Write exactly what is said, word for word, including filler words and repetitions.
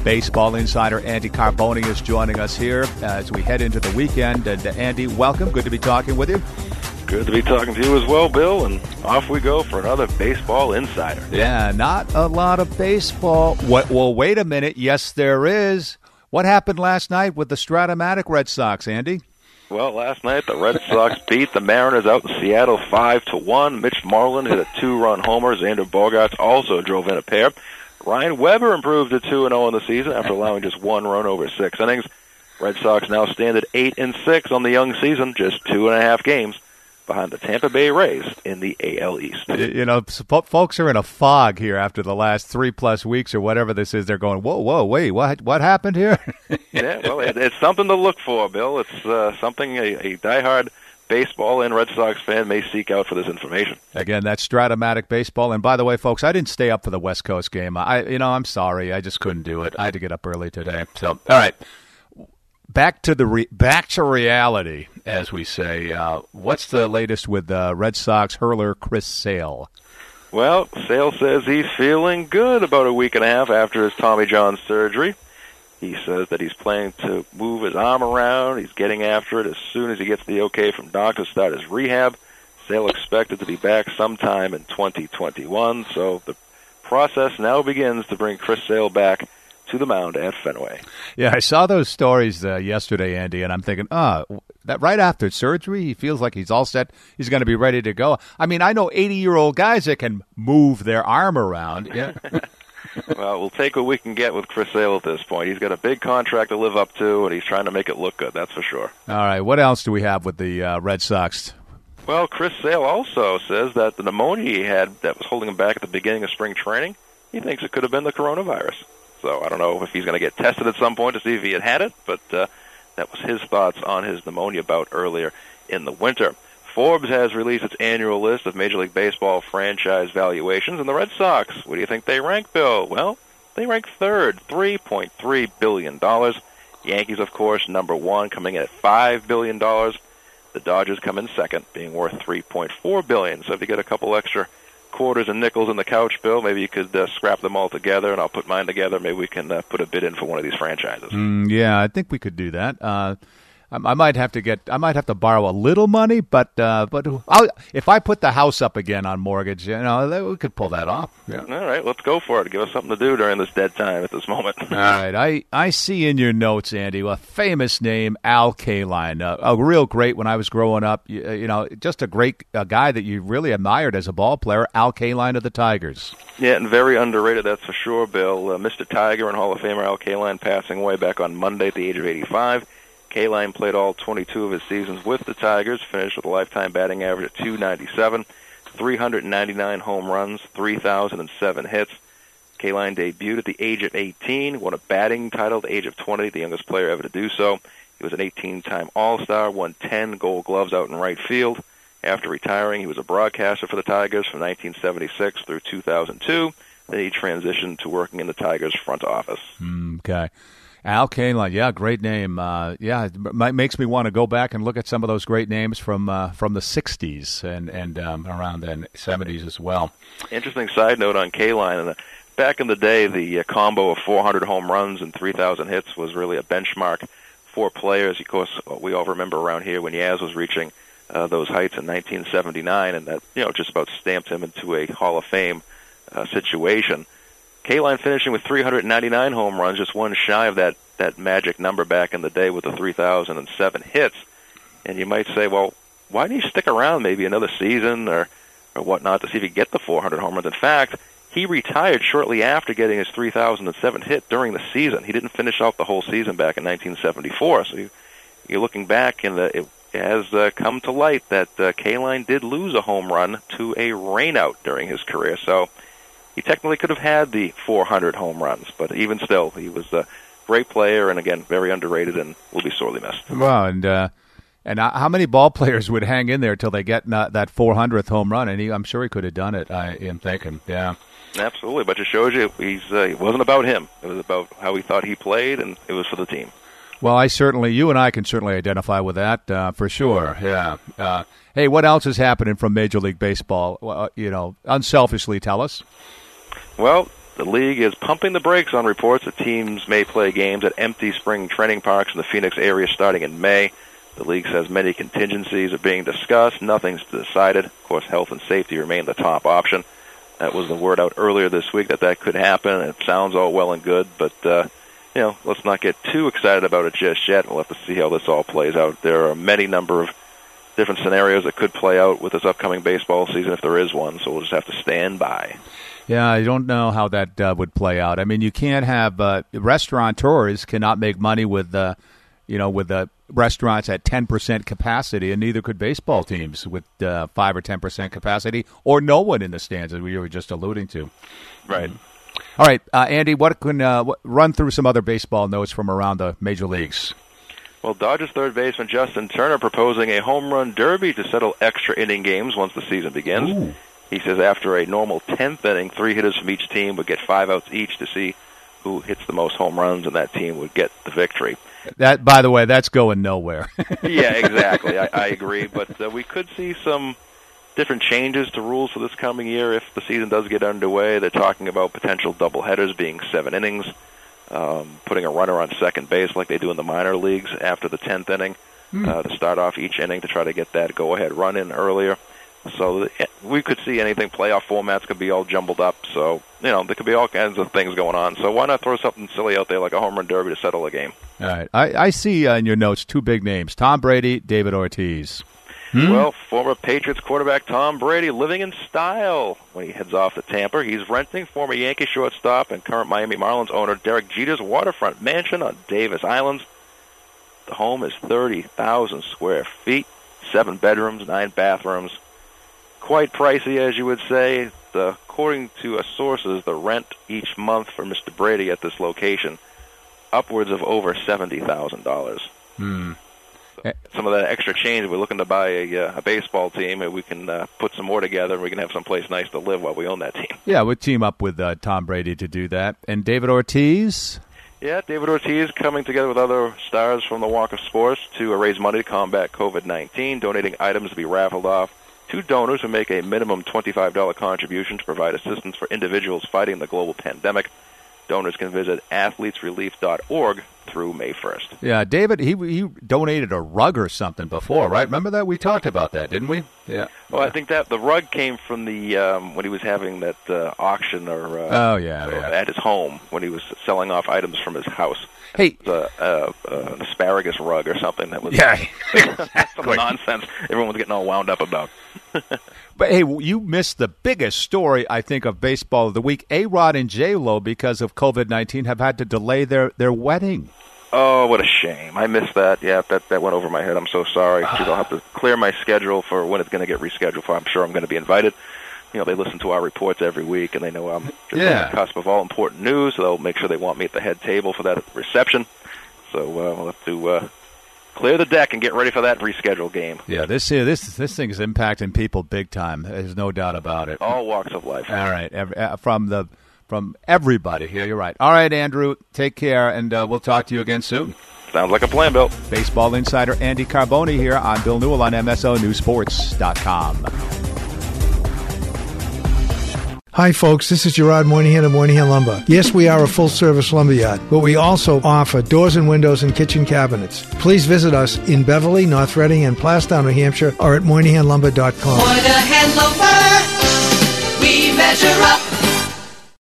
Baseball insider Andy Carboni is joining us here as we head into the weekend. And uh, Andy, welcome. Good to be talking with you. Good to be talking to you as well, Bill. And off we go for another Baseball Insider. Yeah, not a lot of baseball. What, well, wait a minute. Yes, there is. What happened last night with the Stratomatic Red Sox, Andy? Well, last night the Red Sox beat the Mariners out in Seattle five to one. Mitch Moreland hit a two-run homer. Xander Bogaerts also drove in a pair. Ryan Weber improved to two and oh in the season after allowing just one run over six innings. Red Sox now stand at eight and six on the young season, just two and a half games behind the Tampa Bay Rays in the A L East. You know, folks are in a fog here after the last three-plus weeks or whatever this is. They're going, whoa, whoa, wait, what what happened here? Yeah, well, it, it's something to look for, Bill. It's uh, something a, a diehard baseball and Red Sox fan may seek out for this information. Again, that's Stratomatic Baseball. And by the way, folks, I didn't stay up for the West Coast game. I, you know, I'm sorry. I just couldn't do it. I had to get up early today. So, all right. Back to the re- back to reality, as we say. Uh, what's the latest with uh, Red Sox hurler Chris Sale? Well, Sale says he's feeling good about a week and a half after his Tommy John surgery. He says that he's planning to move his arm around. He's getting after it as soon as he gets the okay from doctors to start his rehab. Sale expected to be back sometime in twenty twenty-one, so the process now begins to bring Chris Sale back to the mound at Fenway. Yeah, I saw those stories uh, yesterday, Andy, and I'm thinking, oh, that right after surgery, he feels like he's all set. He's going to be ready to go. I mean, I know eighty-year-old guys that can move their arm around. Yeah. Well, we'll take what we can get with Chris Sale at this point. He's got a big contract to live up to, and he's trying to make it look good, that's for sure. All right, what else do we have with the uh, Red Sox? Well, Chris Sale also says that the pneumonia he had that was holding him back at the beginning of spring training, he thinks it could have been the coronavirus. So I don't know if he's going to get tested at some point to see if he had had it, but uh, that was his thoughts on his pneumonia bout earlier in the winter. Forbes has released its annual list of Major League Baseball franchise valuations, and the Red Sox, what do you think they rank, Bill? Well, they rank third, three point three billion dollars. Yankees, of course, number one, coming in at five billion dollars. The Dodgers come in second, being worth three point four billion dollars. So if you get a couple extra quarters and nickels in the couch, Bill, maybe you could uh, scrap them all together, and I'll put mine together. Maybe we can uh, put a bid in for one of these franchises. Mm, yeah, I think we could do that. Uh, I, I might have to get. I might have to borrow a little money, but uh, but I'll, if I put the house up again on mortgage, you know, we could pull that off. Yeah. All right, let's go for it. Give us something to do during this dead time at this moment. All right, I, I see in your notes, Andy, a famous name, Al Kaline, uh, a real great when I was growing up. You, you know, just a great uh, guy that you really admired as a ball player, Al Kaline of the Tigers. Yeah, and very underrated, that's for sure, Bill. Uh, Mister Tiger and Hall of Famer Al Kaline passing away back on Monday at the age of eighty-five. Kaline played all twenty-two of his seasons with the Tigers, finished with a lifetime batting average of two ninety-seven, three hundred ninety-nine home runs, three thousand seven hits. Kaline debuted at the age of eighteen, won a batting title at the age of twenty, the youngest player ever to do so. He was an eighteen-time All-Star, won ten Gold Gloves out in right field. After retiring, he was a broadcaster for the Tigers from nineteen seventy-six through two thousand two. Then he transitioned to working in the Tigers front office. Okay. Al Kaline, yeah, great name. Uh, yeah, it makes me want to go back and look at some of those great names from uh, from the sixties and and um, around the seventies as well. Interesting side note on Kaline. Back in the day, the uh, combo of four hundred home runs and three thousand hits was really a benchmark for players. Of course, we all remember around here when Yaz was reaching uh, those heights in nineteen seventy-nine, and that you know just about stamped him into a Hall of Fame uh, situation. Kaline finishing with three hundred ninety-nine home runs, just one shy of that, that magic number back in the day with the three thousand seven hits. And you might say, well, why didn't he stick around maybe another season or, or whatnot to see if he could get the four hundred home runs? In fact, he retired shortly after getting his three thousand seven hit during the season. He didn't finish out the whole season back in nineteen seventy-four. So you, you're looking back, and the, it has uh, come to light that uh, Kaline did lose a home run to a rainout during his career. So he technically could have had the four hundred home runs, but even still, he was a great player and, again, very underrated and will be sorely missed. Well, and uh, and how many ball players would hang in there till they get not that four hundredth home run? And he, I'm sure he could have done it, I am thinking, yeah. Absolutely, but it shows you he's, uh, it wasn't about him. It was about how he thought he played, and it was for the team. Well, I certainly, you and I can certainly identify with that, uh, for sure, yeah. Uh, hey, what else is happening from Major League Baseball? Well, you know, unselfishly tell us. Well, The league is pumping the brakes on reports that teams may play games at empty spring training parks in the Phoenix area starting in May. The league says many contingencies are being discussed. Nothing's decided. Of course, health and safety remain the top option. That was the word out earlier this week that that could happen. It sounds all well and good, but, uh, you know, let's not get too excited about it just yet. We'll have to see how this all plays out. There are many number of different scenarios that could play out with this upcoming baseball season if there is one, so we'll just have to stand by. Yeah, I don't know how that uh, would play out. I mean, you can't have uh, restaurateurs cannot make money with, uh, you know, with the restaurants at ten percent capacity, and neither could baseball teams with uh, five or ten percent capacity, or no one in the stands, as we were just alluding to. Right. Mm-hmm. All right, uh, Andy, what can uh, what, run through some other baseball notes from around the major leagues? Well, Dodgers third baseman Justin Turner proposing a home run derby to settle extra inning games once the season begins. Ooh. He says after a normal tenth inning, three hitters from each team would get five outs each to see who hits the most home runs, and that team would get the victory. That, by the way, that's going nowhere. Yeah, exactly. I, I agree. But uh, we could see some different changes to rules for this coming year if the season does get underway. They're talking about potential doubleheaders being seven innings, um, putting a runner on second base like they do in the minor leagues after the tenth inning mm. uh, to start off each inning to try to get that go-ahead run in earlier. So we could see anything. Playoff formats could be all jumbled up. So, you know, there could be all kinds of things going on. So why not throw something silly out there like a home run derby to settle a game? All right. I, I see uh, in your notes two big names, Tom Brady, David Ortiz. Hmm? Well, former Patriots quarterback Tom Brady living in style when he heads off to Tampa. He's renting former Yankee shortstop and current Miami Marlins owner Derek Jeter's waterfront mansion on Davis Island. The home is thirty thousand square feet, seven bedrooms, nine bathrooms. Quite pricey, as you would say. The, according to sources, the rent each month for Mister Brady at this location, upwards of over seventy thousand dollars. Hmm. So some of that extra change, we're looking to buy a, uh, a baseball team, and we can uh, put some more together, and we can have someplace nice to live while we own that team. Yeah, we'll team up with uh, Tom Brady to do that. And David Ortiz? Yeah, David Ortiz coming together with other stars from the walk of sports to raise money to combat COVID nineteen, donating items to be raffled off to donors who make a minimum twenty-five dollars contribution to provide assistance for individuals fighting the global pandemic. Donors can visit athletes relief dot org through May first. Yeah, David, he he donated a rug or something before, right? Remember that? We talked about that, didn't we? Yeah. Well, I think that the rug came from the um, when he was having that uh, auction or uh, oh yeah, yeah, at his home when he was selling off items from his house. Hey, uh, uh, uh, an asparagus rug or something that was yeah, some nonsense everyone was getting all wound up about. But hey, you missed the biggest story, I think, of baseball of the week. A-Rod and J-Lo, because of COVID nineteen, have had to delay their, their wedding. Oh, what a shame. I missed that. Yeah, that that went over my head. I'm so sorry. I'll have to clear my schedule for when it's going to get rescheduled for. I'm sure I'm going to be invited. You know, they listen to our reports every week, and they know I'm just yeah. on the cusp of all important news, so they'll make sure they want me at the head table for that reception. So uh, we'll have to uh, clear the deck and get ready for that rescheduled game. Yeah, this uh, this this thing is impacting people big time. There's no doubt about it. All walks of life. All right, every, uh, from the from everybody here. You're right. All right, Andrew, take care, and uh, we'll talk to you again soon. Sounds like a plan, Bill. Baseball insider Andy Carboni here on Bill Newell on M S O News Sports dot com. Hi, folks. This is Gerard Moynihan of Moynihan Lumber. Yes, we are a full-service lumberyard, but we also offer doors and windows and kitchen cabinets. Please visit us in Beverly, North Reading, and Plastown, New Hampshire, or at Moynihan Lumber dot com. Moynihan Lumber, we measure up.